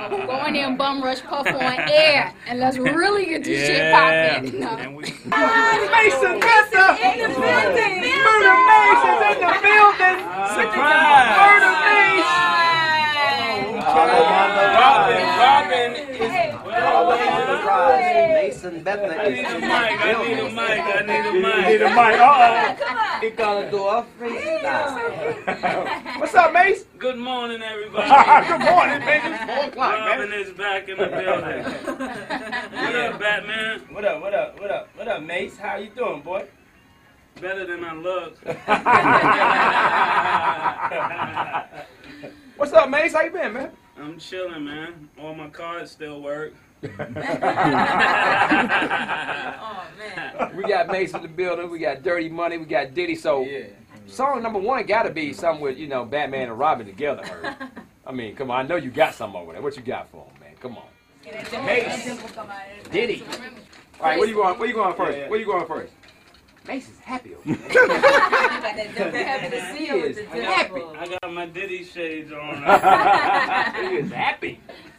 Go in there and bum rush Puff on air, and let's really get this shit popping. No. Mason Bethel in the building. Murder Mace is in the building. Surprise! Murder Mace. Robin is Mason Bethel is in the building. I need a mic. He gonna do a freestyle. What's up, Mace? Good morning, everybody. Good morning, baby. It's 4 o'clock, Robin man. is back in the building. What up, Batman? What up, Mace? How you doing, boy? Better than I look. What's up, Mace? How you been, man? I'm chilling, man. All my cards still work. We got Mace in the building. We got Dirty Money. We got Diddy. So, song number 1 got to be something with, Batman and Robin together. I mean, come on. I know you got something over there. What you got for him, man? Come on. Mace. Diddy. All right, where you going first? Yeah. Where you going first? Mace is happy over there. He is happy. I got my Diddy shades on. He is happy.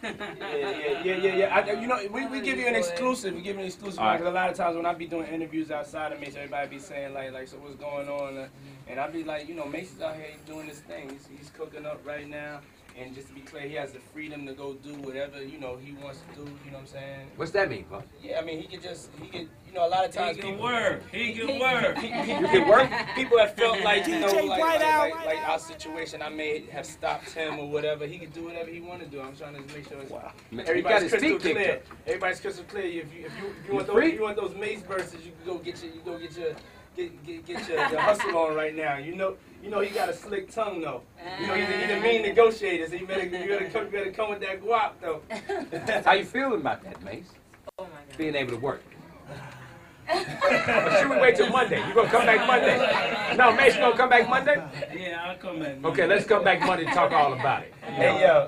Yeah. We give you an exclusive. We give you an exclusive All right. because a lot of times when I be doing interviews outside of Mace, everybody be saying like, so what's going on? And I be like, Mace is out here doing this thing. He's cooking up right now. And just to be clear, he has the freedom to go do whatever, he wants to do, you know what I'm saying? What's that mean, bud? Yeah, I mean, he could, a lot of times He can work. He can work. You can work. People have felt like, like our situation, I may have stopped him or whatever. He can do whatever he want to do. I'm trying to make sure it's everybody's crystal clear. Everybody's crystal clear. If you want those Mace verses, you can go get your hustle on right now. You know he got a slick tongue though. He's a mean negotiator, so you better come with that guap though. How you feeling about that, Mace? Oh my God. Being able to work. Or should we wait till Monday? You gonna come back Monday? No, Mace, you gonna come back Monday? Yeah, I'll come back. Okay, let's come back Monday and talk all about it. Hey yo.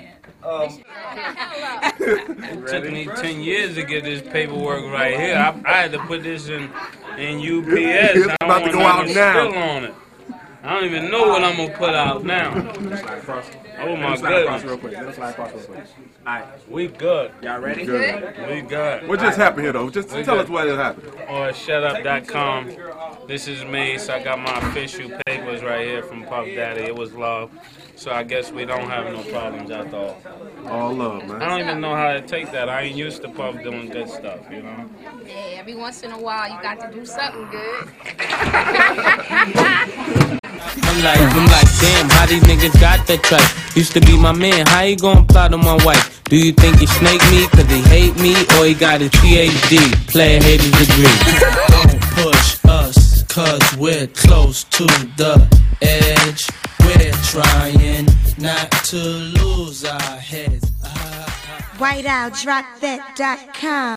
It took me 10 years to get this paperwork right here. I had to put this in UPS. It's about to go out now. Still on it. I don't even know what I'm gonna put out now. Oh my goodness. Alright, we good. Y'all ready? We good. What just happened here, though? Just tell us what happened. Or shutup.com. This is Mace. I got my official papers right here from Puff Daddy. It was love. So I guess we don't have no problems after all. All love, man. I don't even know how to take that. I ain't used to Puff doing good stuff, Yeah, every once in a while you got to do something good. I'm like, damn, how these niggas got that track? Used to be my man, how he gon' plot on my wife? Do you think he snake me cause he hate me, or he got his PhD, player haters degree? Don't push us, cause we're close to the edge. We're trying not to lose our heads. Whiteoutdropthat.com